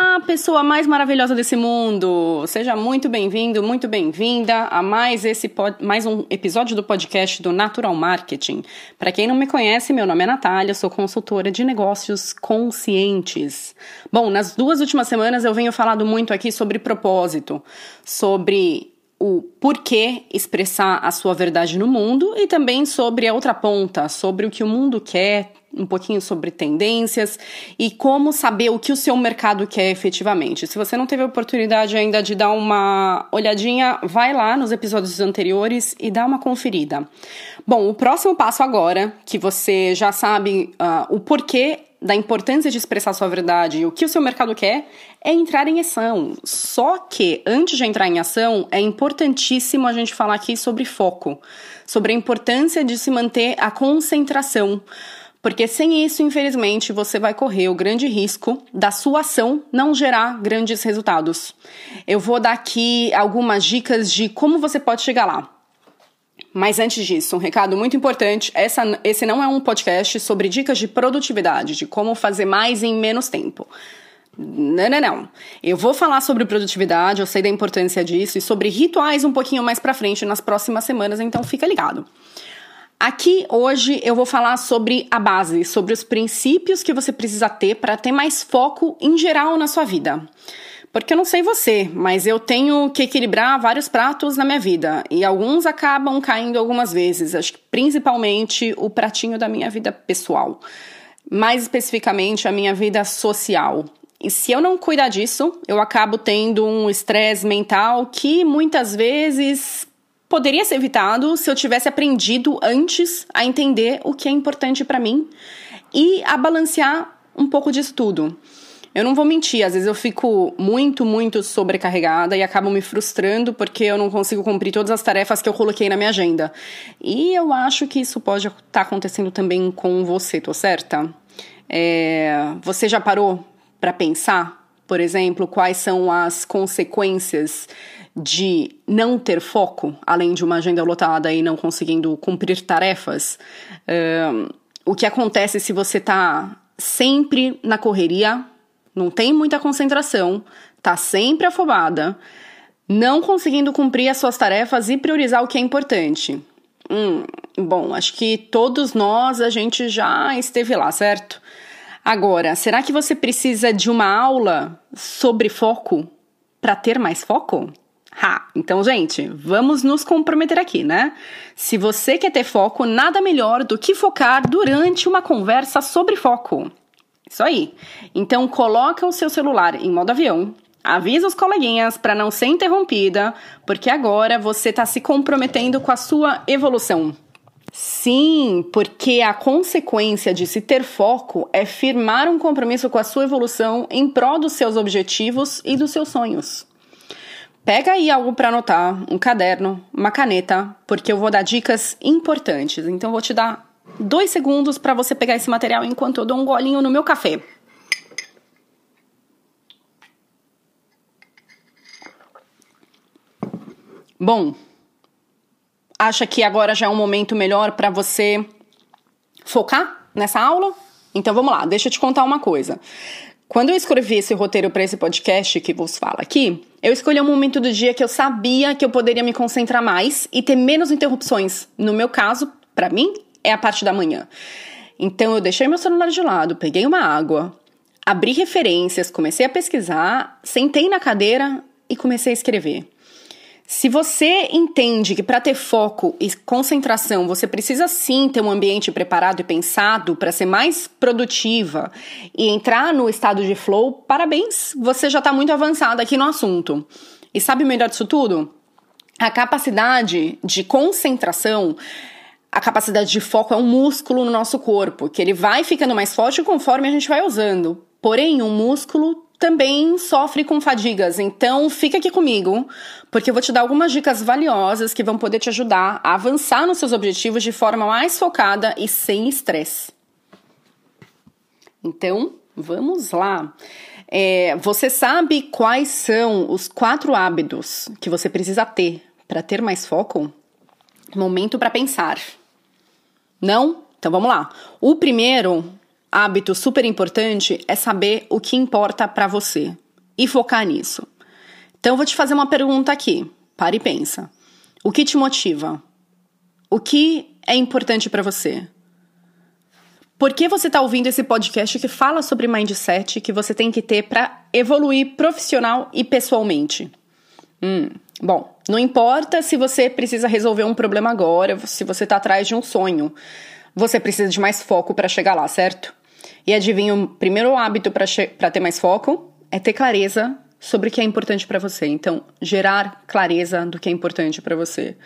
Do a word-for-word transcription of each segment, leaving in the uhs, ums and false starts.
Olá, pessoa mais maravilhosa desse mundo! Seja muito bem-vindo, muito bem-vinda a mais, esse pod... mais um episódio do podcast do Natural Marketing. Para quem não me conhece, meu nome é Natália, eu sou consultora de negócios conscientes. Bom, nas duas últimas semanas eu venho falando muito aqui sobre propósito, sobre o porquê expressar a sua verdade no mundo e também sobre a outra ponta, sobre o que o mundo quer, um pouquinho sobre tendências e como saber o que o seu mercado quer efetivamente. Se você não teve a oportunidade ainda de dar uma olhadinha, vai lá nos episódios anteriores e dá uma conferida. Bom, o próximo passo agora, que você já sabe uh, o porquê da importância de expressar sua verdade e o que o seu mercado quer, é entrar em ação. Só que, antes de entrar em ação, é importantíssimo a gente falar aqui sobre foco, sobre a importância de se manter a concentração. Porque sem isso, infelizmente, você vai correr o grande risco da sua ação não gerar grandes resultados. Eu vou dar aqui algumas dicas de como você pode chegar lá. Mas antes disso, um recado muito importante, essa, esse não é um podcast sobre dicas de produtividade, de como fazer mais em menos tempo. Não, não, não. Eu vou falar sobre produtividade, eu sei da importância disso, e sobre rituais um pouquinho mais pra frente nas próximas semanas, então fica ligado. Aqui, hoje, eu vou falar sobre a base, sobre os princípios que você precisa ter para ter mais foco em geral na sua vida. Porque eu não sei você, mas eu tenho que equilibrar vários pratos na minha vida. E alguns acabam caindo algumas vezes. Acho que principalmente o pratinho da minha vida pessoal. Mais especificamente, a minha vida social. E se eu não cuidar disso, eu acabo tendo um estresse mental que muitas vezes poderia ser evitado se eu tivesse aprendido antes a entender o que é importante para mim e a balancear um pouco disso tudo. Eu não vou mentir, às vezes eu fico muito, muito sobrecarregada e acabo me frustrando porque eu não consigo cumprir todas as tarefas que eu coloquei na minha agenda. E eu acho que isso pode estar acontecendo também com você, tô certa? É, você já parou para pensar, por exemplo, quais são as consequências de não ter foco, além de uma agenda lotada e não conseguindo cumprir tarefas? Um, o que acontece se você tá sempre na correria, não tem muita concentração, tá sempre afobada, não conseguindo cumprir as suas tarefas e priorizar o que é importante? Hum, bom, acho que todos nós, a gente já esteve lá, certo? Agora, será que você precisa de uma aula sobre foco para ter mais foco? Ha, então, gente, vamos nos comprometer aqui, né? Se você quer ter foco, nada melhor do que focar durante uma conversa sobre foco. Isso aí. Então, coloca o seu celular em modo avião, avisa os coleguinhas para não ser interrompida, porque agora você está se comprometendo com a sua evolução. Sim, porque a consequência de se ter foco é firmar um compromisso com a sua evolução em prol dos seus objetivos e dos seus sonhos. Pega aí algo para anotar, um caderno, uma caneta, porque eu vou dar dicas importantes. Então, eu vou te dar dois segundos para você pegar esse material enquanto eu dou um golinho no meu café. Bom, acha que agora já é um momento melhor para você focar nessa aula? Então, vamos lá, deixa eu te contar uma coisa. Quando eu escrevi esse roteiro para esse podcast que vos fala aqui, eu escolhi um momento do dia que eu sabia que eu poderia me concentrar mais e ter menos interrupções. No meu caso, para mim, é a parte da manhã. Então, eu deixei meu celular de lado, peguei uma água, abri referências, comecei a pesquisar, sentei na cadeira e comecei a escrever. Se você entende que para ter foco e concentração você precisa sim ter um ambiente preparado e pensado para ser mais produtiva e entrar no estado de flow, parabéns, você já está muito avançado aqui no assunto. E sabe o melhor disso tudo? A capacidade de concentração, a capacidade de foco é um músculo no nosso corpo, que ele vai ficando mais forte conforme a gente vai usando. Porém, um músculo também sofre com fadigas, então fica aqui comigo, porque eu vou te dar algumas dicas valiosas que vão poder te ajudar a avançar nos seus objetivos de forma mais focada e sem estresse. Então, vamos lá. É, você sabe quais são os quatro hábitos que você precisa ter para ter mais foco? Momento para pensar. Não? Então vamos lá. O primeiro hábito super importante é saber o que importa para você. e focar nisso. Então eu vou te fazer uma pergunta aqui. Para e pensa. O que te motiva? O que é importante para você? Por que você está ouvindo esse podcast que fala sobre mindset que você tem que ter para evoluir profissional e pessoalmente? Hum, bom, não importa se você precisa resolver um problema agora, se você está atrás de um sonho. Você precisa de mais foco para chegar lá, certo? E adivinha, o primeiro hábito para che- para ter mais foco é ter clareza sobre o que é importante para você. Então, gerar clareza do que é importante para você.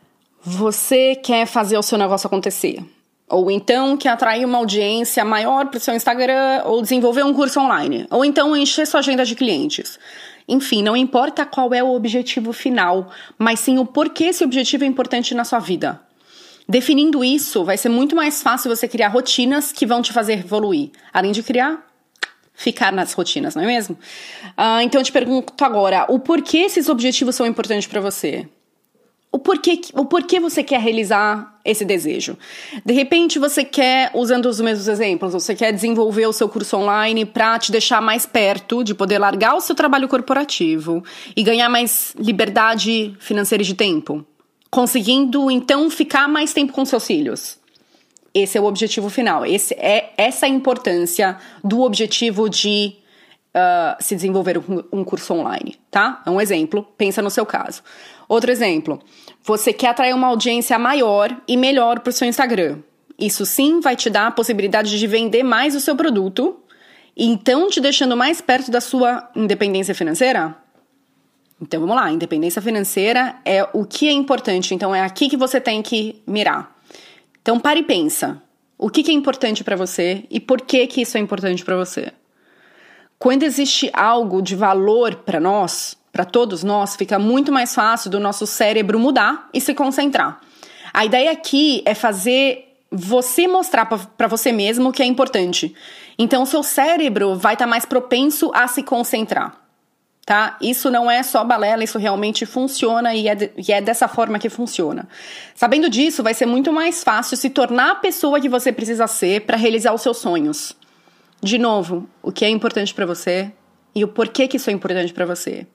Você quer fazer o seu negócio acontecer. Ou então quer atrair uma audiência maior para o seu Instagram, ou desenvolver um curso online. Ou então encher sua agenda de clientes. Enfim, não importa qual é o objetivo final, mas sim o porquê esse objetivo é importante na sua vida. Definindo isso, vai ser muito mais fácil você criar rotinas que vão te fazer evoluir. Além de criar, ficar nas rotinas, não é mesmo? Ah, então eu te pergunto agora, o porquê esses objetivos são importantes para você? O porquê, o porquê você quer realizar esse desejo? De repente você quer, usando os mesmos exemplos, você quer desenvolver o seu curso online para te deixar mais perto de poder largar o seu trabalho corporativo e ganhar mais liberdade financeira e de tempo, conseguindo então ficar mais tempo com seus filhos. Esse é o objetivo final. Esse é, essa é a importância do objetivo de uh, se desenvolver um, um curso online, tá? É um exemplo, pensa no seu caso. Outro exemplo, você quer atrair uma audiência maior e melhor para o seu Instagram. Isso sim vai te dar a possibilidade de vender mais o seu produto, e então te deixando mais perto da sua independência financeira? Então vamos lá, independência financeira é o que é importante, então é aqui que você tem que mirar. Então pare e pensa, o que, que é importante para você e por que, que isso é importante para você? Quando existe algo de valor para nós, para todos nós, fica muito mais fácil do nosso cérebro mudar e se concentrar. A ideia aqui é fazer você mostrar para você mesmo o que é importante. Então o seu cérebro vai estar tá mais propenso a se concentrar. Tá? Isso não é só balela, isso realmente funciona e é, de, e é dessa forma que funciona. Sabendo disso, vai ser muito mais fácil se tornar a pessoa que você precisa ser para realizar os seus sonhos. De novo, o que é importante para você e o porquê que isso é importante para você.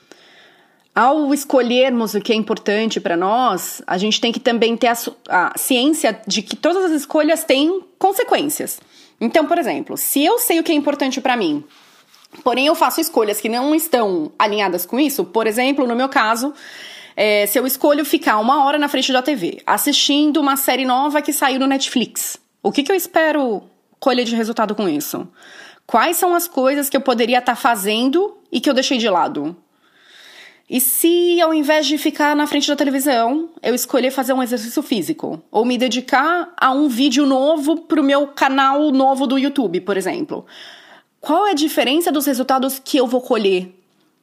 Ao escolhermos o que é importante para nós, a gente tem que também ter a, a ciência de que todas as escolhas têm consequências. Então, por exemplo, se eu sei o que é importante para mim, porém eu faço escolhas que não estão alinhadas com isso, por exemplo, no meu caso, é, se eu escolho ficar uma hora na frente da T V, assistindo uma série nova que saiu no Netflix, o que, que eu espero colher de resultado com isso? Quais são as coisas que eu poderia estar fazendo e que eu deixei de lado? E se, ao invés de ficar na frente da televisão, eu escolher fazer um exercício físico? Ou me dedicar a um vídeo novo para o meu canal novo do YouTube, por exemplo? Qual é a diferença dos resultados que eu vou colher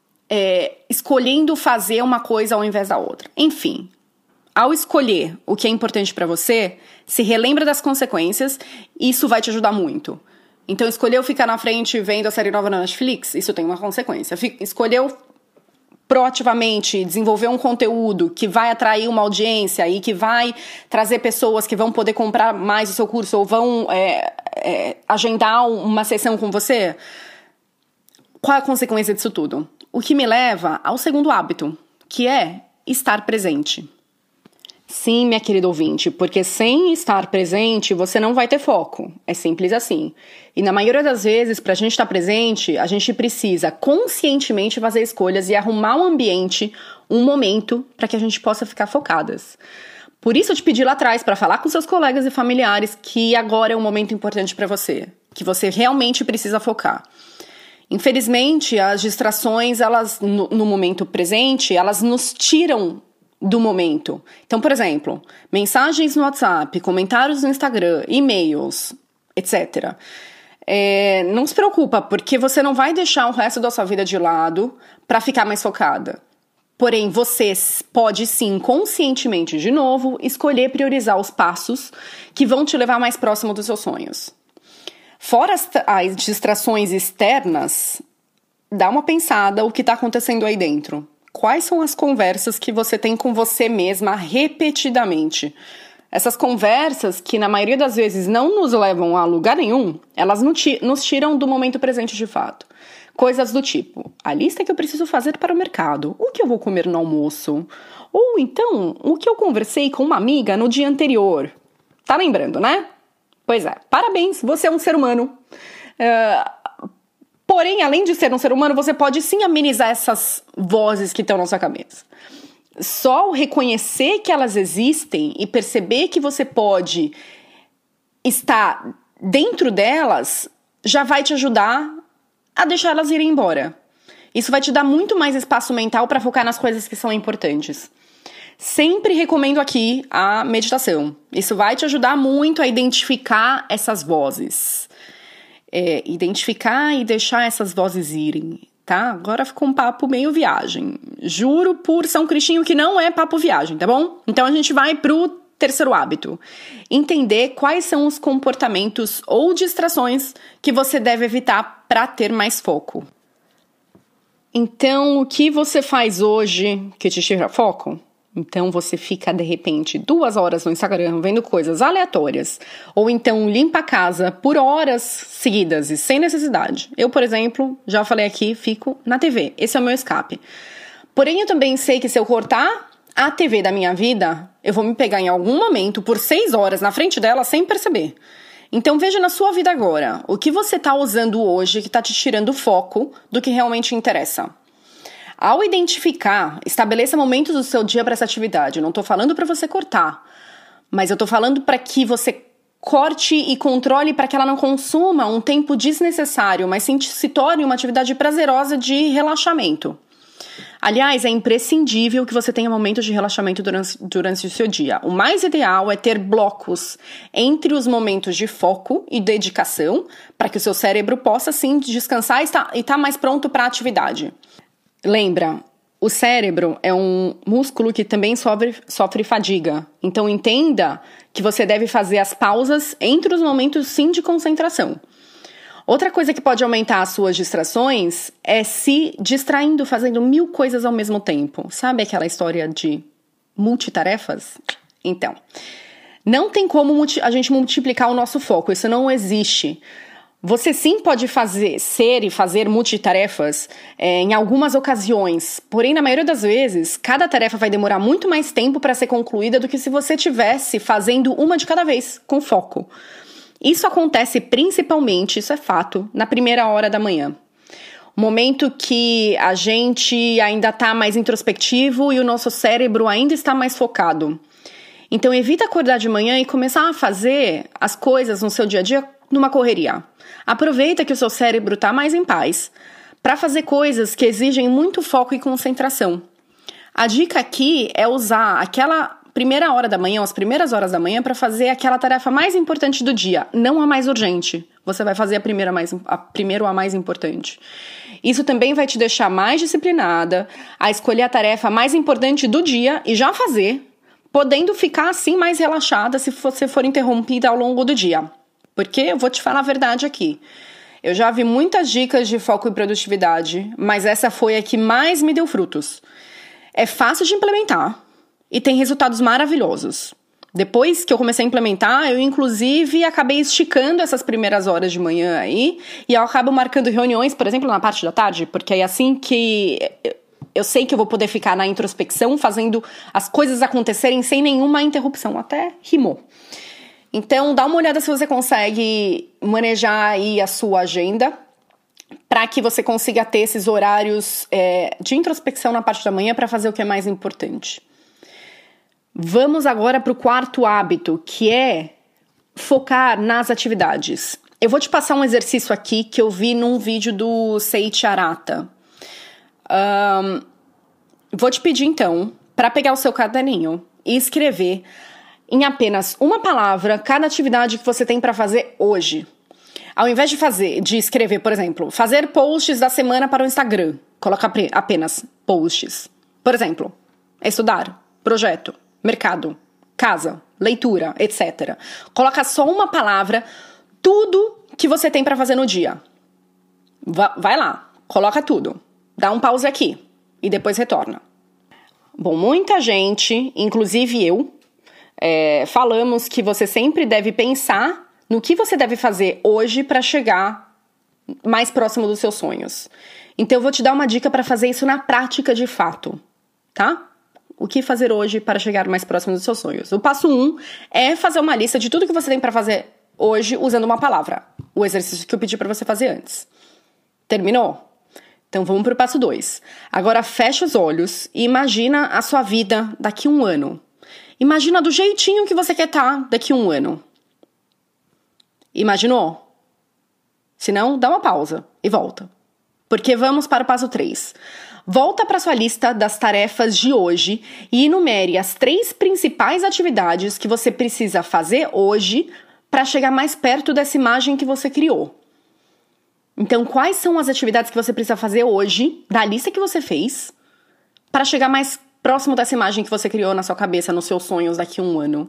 é, escolhendo fazer uma coisa ao invés da outra? Enfim, ao escolher o que é importante para você, se relembra das consequências e isso vai te ajudar muito. Então, escolheu ficar na frente vendo a série nova na Netflix, isso tem uma consequência. Escolheu proativamente desenvolver um conteúdo que vai atrair uma audiência e que vai trazer pessoas que vão poder comprar mais o seu curso ou vão é, é, agendar uma sessão com você. Qual é a consequência disso tudo? O que me leva ao segundo hábito, que é estar presente. Sim, minha querida ouvinte, porque sem estar presente, você não vai ter foco. É simples assim. E na maioria das vezes, para a gente estar presente, a gente precisa conscientemente fazer escolhas e arrumar um ambiente, um momento, para que a gente possa ficar focadas. Por isso eu te pedi lá atrás para falar com seus colegas e familiares que agora é um momento importante para você, que você realmente precisa focar. Infelizmente, as distrações, elas no, no momento presente, elas nos tiram do momento. Então, por exemplo, mensagens no WhatsApp, comentários no Instagram, e-mails, etcétera. É, não se preocupa, porque você não vai deixar o resto da sua vida de lado para ficar mais focada. Porém, você pode sim, conscientemente, de novo, escolher priorizar os passos que vão te levar mais próximo dos seus sonhos. Fora as, as distrações externas, dá uma pensada o que está acontecendo aí dentro. Quais são as conversas que você tem com você mesma repetidamente? Essas conversas, que na maioria das vezes não nos levam a lugar nenhum, elas nos tiram do momento presente de fato. Coisas do tipo, a lista que eu preciso fazer para o mercado, o que eu vou comer no almoço, ou então, o que eu conversei com uma amiga no dia anterior. Tá lembrando, né? Pois é, parabéns, você é um ser humano. Uh, porém, além de ser um ser humano, você pode sim amenizar essas vozes que estão na sua cabeça. Só o reconhecer que elas existem e perceber que você pode estar dentro delas já vai te ajudar a deixar elas irem embora. Isso vai te dar muito mais espaço mental para focar nas coisas que são importantes. Sempre recomendo aqui a meditação. Isso vai te ajudar muito a identificar essas vozes. É, identificar e deixar essas vozes irem, tá? Agora ficou um papo meio viagem. Juro por São Cristinho que não é papo viagem, tá bom? Então a gente vai pro terceiro hábito. Entender quais são os comportamentos ou distrações que você deve evitar para ter mais foco. Então, o que você faz hoje que te tira foco? Então você fica, de repente, duas horas no Instagram vendo coisas aleatórias. Ou então limpa a casa por horas seguidas e sem necessidade. Eu, por exemplo, já falei aqui, fico na T V. Esse é o meu escape. Porém, eu também sei que se eu cortar a T V da minha vida, eu vou me pegar em algum momento por seis horas na frente dela sem perceber. Então veja na sua vida agora, o que você está usando hoje que está te tirando o foco do que realmente interessa. Ao identificar, estabeleça momentos do seu dia para essa atividade. Eu não estou falando para você cortar, mas eu estou falando para que você corte e controle para que ela não consuma um tempo desnecessário, mas sim se torne uma atividade prazerosa de relaxamento. Aliás, é imprescindível que você tenha momentos de relaxamento durante, durante o seu dia. O mais ideal é ter blocos entre os momentos de foco e dedicação, para que o seu cérebro possa, sim, descansar e estar, e estar mais pronto para a atividade. Lembra, o cérebro é um músculo que também sofre, sofre fadiga. Então, entenda que você deve fazer as pausas entre os momentos, sim, de concentração. Outra coisa que pode aumentar as suas distrações é se distraindo, fazendo mil coisas ao mesmo tempo. Sabe aquela história de multitarefas? Então, não tem como multi- a gente multiplicar o nosso foco, isso não existe. Você sim pode fazer, ser e fazer multitarefas é, em algumas ocasiões, porém, na maioria das vezes, cada tarefa vai demorar muito mais tempo para ser concluída do que se você estivesse fazendo uma de cada vez, com foco. Isso acontece principalmente, isso é fato, na primeira hora da manhã. O momento que a gente ainda está mais introspectivo e o nosso cérebro ainda está mais focado. Então, evita acordar de manhã e começar a fazer as coisas no seu dia a dia numa correria. Aproveita que o seu cérebro está mais em paz para fazer coisas que exigem muito foco e concentração. A dica aqui é usar aquela primeira hora da manhã, as primeiras horas da manhã, para fazer aquela tarefa mais importante do dia, não a mais urgente. Você vai fazer a primeira mais, a primeiro a mais importante. Isso também vai te deixar mais disciplinada a escolher a tarefa mais importante do dia e já fazer, podendo ficar assim mais relaxada se você for interrompida ao longo do dia. Porque eu vou te falar a verdade aqui. Eu já vi muitas dicas de foco e produtividade, mas essa foi a que mais me deu frutos. É fácil de implementar e tem resultados maravilhosos. Depois que eu comecei a implementar, eu inclusive acabei esticando essas primeiras horas de manhã aí, e eu acabo marcando reuniões, por exemplo, na parte da tarde, porque é assim que eu sei que eu vou poder ficar na introspecção, fazendo as coisas acontecerem sem nenhuma interrupção. Até rimou. Então, dá uma olhada se você consegue manejar aí a sua agenda para que você consiga ter esses horários é, de introspecção na parte da manhã para fazer o que é mais importante. Vamos agora para o quarto hábito, que é focar nas atividades. Eu vou te passar um exercício aqui que eu vi num vídeo do Seiichi Arata. Um, vou te pedir, então, para pegar o seu caderninho e escrever em apenas uma palavra cada atividade que você tem para fazer hoje. Ao invés de fazer, de escrever, por exemplo, fazer posts da semana para o Instagram, coloca apenas posts. Por exemplo, estudar, projeto, mercado, casa, leitura, etcétera. Coloca só uma palavra, tudo que você tem para fazer no dia. Vai lá, coloca tudo. Dá um pause aqui e depois retorna. Bom, muita gente, inclusive eu, É, falamos que você sempre deve pensar no que você deve fazer hoje para chegar mais próximo dos seus sonhos. Então eu vou te dar uma dica para fazer isso na prática de fato, tá? O que fazer hoje para chegar mais próximo dos seus sonhos? O passo um é fazer uma lista de tudo que você tem para fazer hoje usando uma palavra. O exercício que eu pedi para você fazer antes. Terminou? Então vamos pro passo dois. Agora fecha os olhos e imagina a sua vida daqui a um ano. Imagina do jeitinho que você quer estar daqui a um ano. Imaginou? Se não, dá uma pausa e volta. Porque vamos para o passo três. Volta para sua lista das tarefas de hoje e enumere as três principais atividades que você precisa fazer hoje para chegar mais perto dessa imagem que você criou. Então, quais são as atividades que você precisa fazer hoje, da lista que você fez, para chegar mais próximo dessa imagem que você criou na sua cabeça, nos seus sonhos daqui a um ano?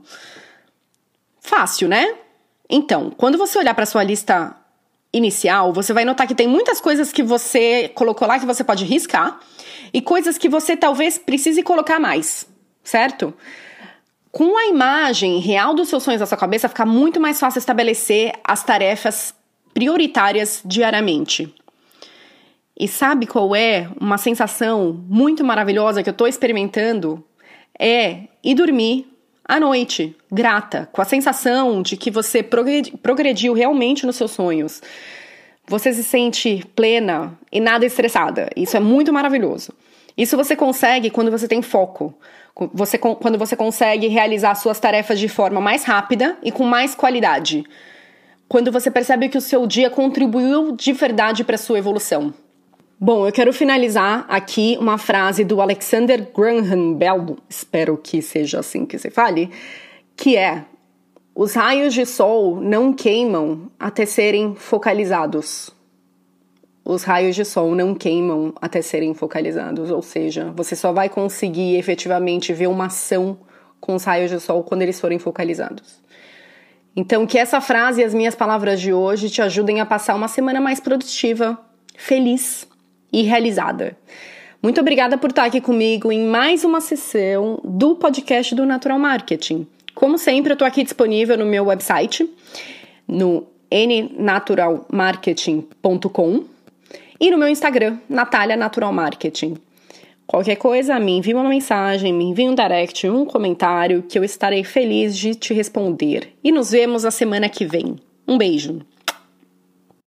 Fácil, né? Então, quando você olhar para sua lista inicial, você vai notar que tem muitas coisas que você colocou lá que você pode riscar e coisas que você talvez precise colocar mais, certo? Com a imagem real dos seus sonhos na sua cabeça, fica muito mais fácil estabelecer as tarefas prioritárias diariamente. E sabe qual é uma sensação muito maravilhosa que eu tô experimentando? É ir dormir à noite, grata, com a sensação de que você progrediu realmente nos seus sonhos. Você se sente plena e nada estressada. Isso é muito maravilhoso. Isso você consegue quando você tem foco. Você, quando você consegue realizar suas tarefas de forma mais rápida e com mais qualidade. Quando você percebe que o seu dia contribuiu de verdade para a sua evolução. Bom, eu quero finalizar aqui uma frase do Alexander Graham Bell, espero que seja assim que se fale, que é: os raios de sol não queimam até serem focalizados. Os raios de sol não queimam até serem focalizados, ou seja, você só vai conseguir efetivamente ver uma ação com os raios de sol quando eles forem focalizados. Então, que essa frase e as minhas palavras de hoje te ajudem a passar uma semana mais produtiva, feliz e realizada. Muito obrigada por estar aqui comigo em mais uma sessão do podcast do Natural Marketing. Como sempre, eu estou aqui disponível no meu website, no n natural marketing ponto com e no meu Instagram, Natália Natural Marketing. Qualquer coisa, me envie uma mensagem, me envie um direct, um comentário, que eu estarei feliz de te responder. E nos vemos na semana que vem. Um beijo!